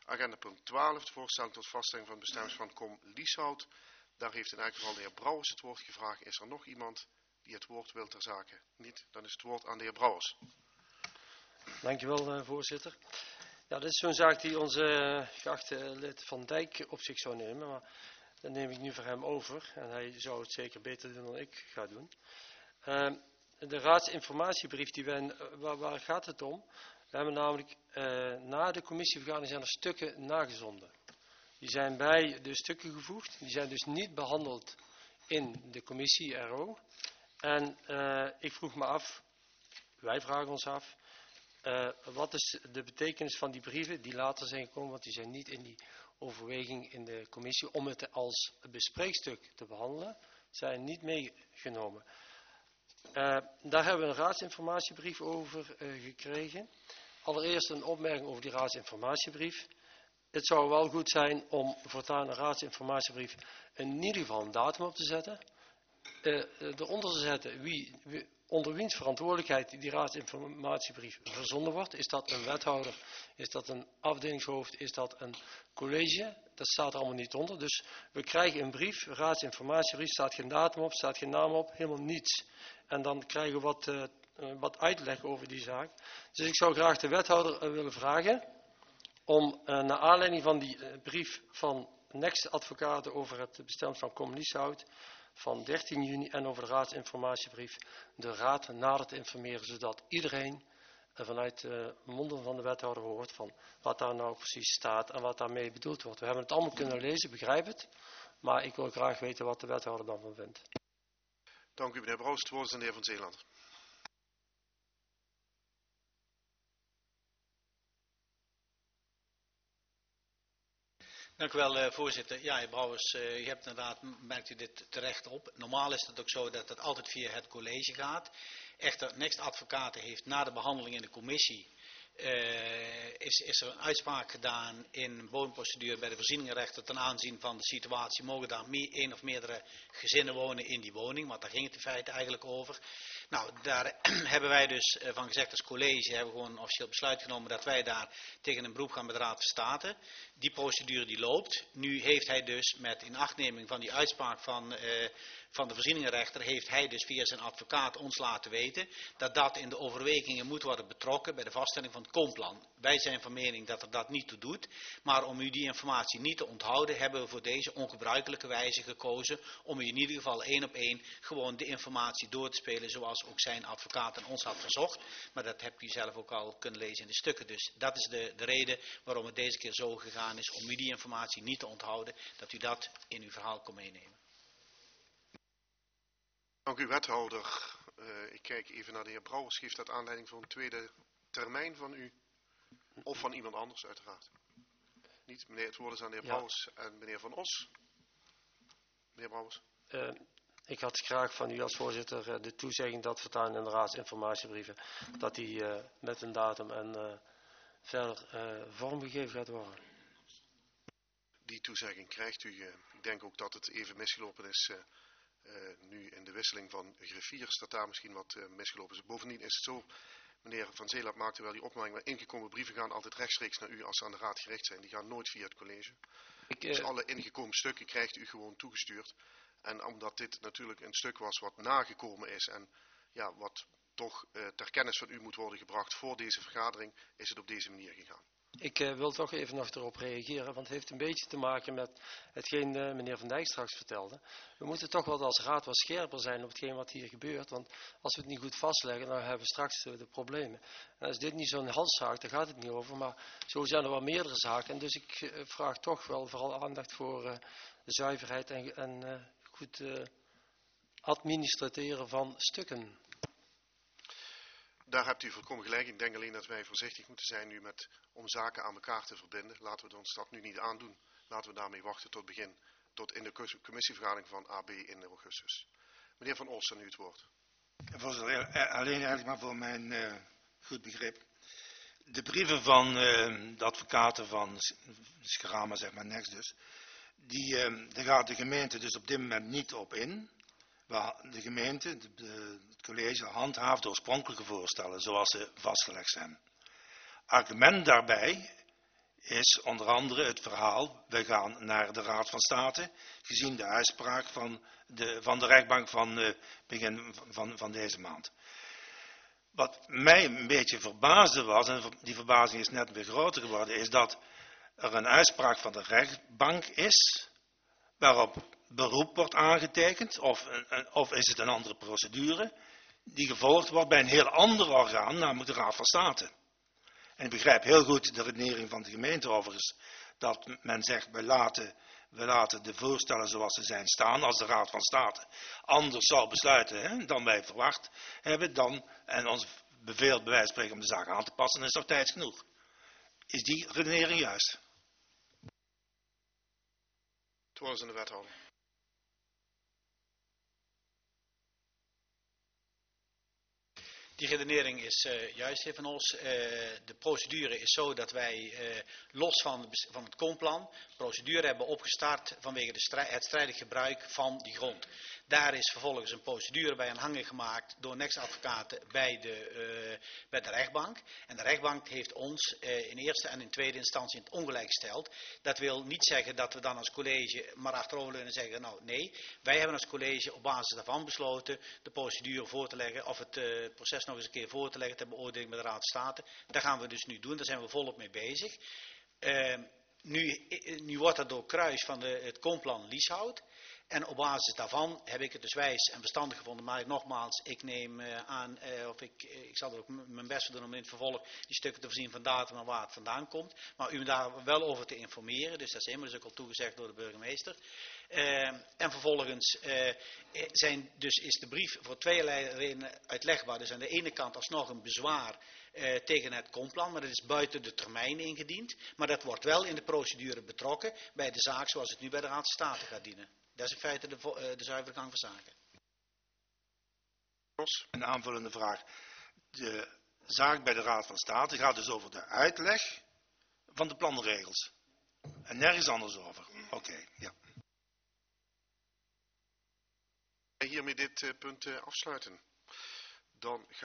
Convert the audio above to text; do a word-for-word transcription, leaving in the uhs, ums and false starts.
Agenda punt twaalf, de voorstelling tot vaststelling van de bestemming van Com Lieshout. Daar heeft in elk geval de heer Brouwers het woord gevraagd. Is er nog iemand die het woord wil ter zake? Niet, dan is het woord aan de heer Brouwers. Dankjewel, voorzitter. Ja, dit is zo'n zaak die onze uh, geachte lid Van Dijk op zich zou nemen, maar dat neem ik nu voor hem over. En hij zou het zeker beter doen dan ik ga doen. Uh, de raadsinformatiebrief, die wij, uh, waar, waar gaat het om? We hebben namelijk uh, na de commissievergadering zijn er stukken nagezonden. Die zijn bij de stukken gevoegd. Die zijn dus niet behandeld in de commissie R O. En uh, ik vroeg me af, wij vragen ons af, uh, wat is de betekenis van die brieven die later zijn gekomen, want die zijn niet in die overweging in de commissie om het als bespreekstuk te behandelen, zijn niet meegenomen. Uh, daar hebben we een raadsinformatiebrief over uh, gekregen. Allereerst een opmerking over die raadsinformatiebrief. Het zou wel goed zijn om voortaan een raadsinformatiebrief in ieder geval een datum op te zetten. Uh, eronder te zetten wie, wie, onder wiens verantwoordelijkheid die raadsinformatiebrief verzonden wordt. Is dat een wethouder? Is dat een afdelingshoofd? Is dat een college? Dat staat er allemaal niet onder. Dus we krijgen een brief, een raadsinformatiebrief, staat geen datum op, staat geen naam op, helemaal niets. En dan krijgen we wat, uh, wat uitleg over die zaak. Dus ik zou graag de wethouder uh, willen vragen om uh, naar aanleiding van die uh, brief van Next Advocaten over het bestemming van Com Lieshout van dertien juni en over de raadsinformatiebrief de raad nader te informeren, zodat iedereen uh, vanuit de uh, monden van de wethouder hoort van wat daar nou precies staat en wat daarmee bedoeld wordt. We hebben het allemaal kunnen lezen, begrijp het, maar ik wil graag weten wat de wethouder dan van vindt. Dank u, meneer Brouwers. Het woord is aan de heer Van Zeeland. Dank u wel, uh, voorzitter. Ja, heer Brouwers, uh, u hebt inderdaad, merkt u dit terecht op. Normaal is het ook zo dat het altijd via het college gaat. Echter, Next Advocaten heeft na de behandeling in de commissie Uh, is, is er een uitspraak gedaan in woonprocedure bij de voorzieningenrechter ten aanzien van de situatie. Mogen daar meer, één of meerdere gezinnen wonen in die woning? Want daar ging het in feite eigenlijk over. Nou, daar hebben wij dus uh, van gezegd als college, hebben we gewoon een officieel besluit genomen dat wij daar tegen een beroep gaan bij de Raad van State. Die procedure die loopt. Nu heeft hij dus met inachtneming van die uitspraak van, uh, van de voorzieningenrechter, heeft hij dus via zijn advocaat ons laten weten dat dat in de overwegingen moet worden betrokken bij de vaststelling van het Komplan. Wij zijn van mening dat er dat niet toe doet, maar om u die informatie niet te onthouden, hebben we voor deze ongebruikelijke wijze gekozen om u in ieder geval één op één gewoon de informatie door te spelen zoals ook zijn advocaat aan ons had verzocht. Maar dat hebt u zelf ook al kunnen lezen in de stukken. Dus dat is de, de reden waarom het deze keer zo gegaan is, om u die informatie niet te onthouden, dat u dat in uw verhaal kon meenemen. Dank u, wethouder. Uh, ik kijk even naar de heer Brouwers. Geeft dat aanleiding voor een tweede termijn van u? Of van iemand anders, uiteraard. Niet? Meneer, het woord is aan de heer ja. Brouwers en meneer Van Os. Meneer Brouwers. Uh, ik had graag van u als voorzitter uh, de toezegging dat voortaan in de raadsinformatiebrieven, dat die uh, met een datum en uh, verder uh, vormgegeven gaat worden. Die toezegging krijgt u. Uh, ik denk ook dat het even misgelopen is. Uh, Uh, nu in de wisseling van griffiers, dat daar misschien wat uh, misgelopen is. Bovendien is het zo, meneer Van Zeeland maakte wel die opmerking, maar ingekomen brieven gaan altijd rechtstreeks naar u als ze aan de raad gericht zijn. Die gaan nooit via het college. Ik, uh... Dus alle ingekomen stukken krijgt u gewoon toegestuurd. En omdat dit natuurlijk een stuk was wat nagekomen is en ja, wat toch uh, ter kennis van u moet worden gebracht voor deze vergadering, is het op deze manier gegaan. Ik uh, wil toch even nog erop reageren, want het heeft een beetje te maken met hetgeen uh, meneer Van Dijk straks vertelde. We moeten toch wel als raad wat scherper zijn op hetgeen wat hier gebeurt, want als we het niet goed vastleggen, dan hebben we straks uh, de problemen. En als dit niet zo'n halszaak, daar gaat het niet over, maar zo zijn er wel meerdere zaken. En dus ik uh, vraag toch wel vooral aandacht voor uh, de zuiverheid en, en uh, goed uh, administreren van stukken. Daar hebt u volkomen gelijk. Ik denk alleen dat wij voorzichtig moeten zijn nu met, om zaken aan elkaar te verbinden. Laten we ons dat nu niet aandoen. Laten we daarmee wachten tot begin, tot in de commissievergadering van A B in augustus. Meneer Van Olsen, nu het woord. Voorzitter, alleen eigenlijk maar voor mijn uh, goed begrip. De brieven van uh, de advocaten van Schrama, zeg maar, Next dus, die, uh, daar gaat de gemeente dus op dit moment niet op in. Waar de gemeente, de, de, het college, handhaaft de oorspronkelijke voorstellen zoals ze vastgelegd zijn. Argument daarbij is onder andere het verhaal, wij gaan naar de Raad van State, gezien de uitspraak van de, van de rechtbank van uh, begin van, van deze maand. Wat mij een beetje verbaasde was, en die verbazing is net weer groter geworden, is dat er een uitspraak van de rechtbank is, waarop beroep wordt aangetekend, of, of is het een andere procedure, die gevolgd wordt bij een heel ander orgaan, namelijk de Raad van State. En ik begrijp heel goed de redenering van de gemeente overigens, dat men zegt, we laten, we laten de voorstellen zoals ze zijn staan, als de Raad van State anders zou besluiten hè, dan wij verwacht hebben, dan, en ons beveelt bij wijze van spreken om de zaak aan te passen, dan is toch tijd genoeg. Is die redenering juist? Het woord is aan de wethouder. Die redenering is uh, juist, heer Van Os. Uh, de procedure is zo dat wij uh, los van, van het Komplan procedure hebben opgestart vanwege de strijd, het strijdig gebruik van die grond. Daar is vervolgens een procedure bij aanhangig gemaakt door Next-advocaten bij de, uh, bij de rechtbank. En de rechtbank heeft ons uh, in eerste en in tweede instantie in het ongelijk gesteld. Dat wil niet zeggen dat we dan als college maar achteroverleunen en zeggen, nou nee, wij hebben als college op basis daarvan besloten de procedure voor te leggen of het uh, proces nog eens een keer voor te leggen ter beoordeling bij de Raad van State. Dat gaan we dus nu doen, daar zijn we volop mee bezig. Uh, nu, nu wordt dat door Kruis van de, het Komplan Lieshout. En op basis daarvan heb ik het dus wijs en verstandig gevonden. Maar nogmaals, ik neem uh, aan, uh, of ik, ik zal er ook mijn best voor doen om in het vervolg die stukken te voorzien van datum en waar het vandaan komt. Maar u daar wel over te informeren, dus dat is helemaal dus ook al toegezegd door de burgemeester. Uh, en vervolgens uh, zijn, dus is de brief voor tweeërlei redenen uitlegbaar. Dus aan de ene kant alsnog een bezwaar uh, tegen het Komplan, maar dat is buiten de termijn ingediend. Maar dat wordt wel in de procedure betrokken bij de zaak zoals het nu bij de Raad van State gaat dienen. Dat is in feite de, de zuivere gang van zaken. Een aanvullende vraag. De zaak bij de Raad van State gaat dus over de uitleg van de planregels. En nergens anders over. Oké, okay, ja. Hiermee dit uh, punt uh, afsluiten. Dan gaan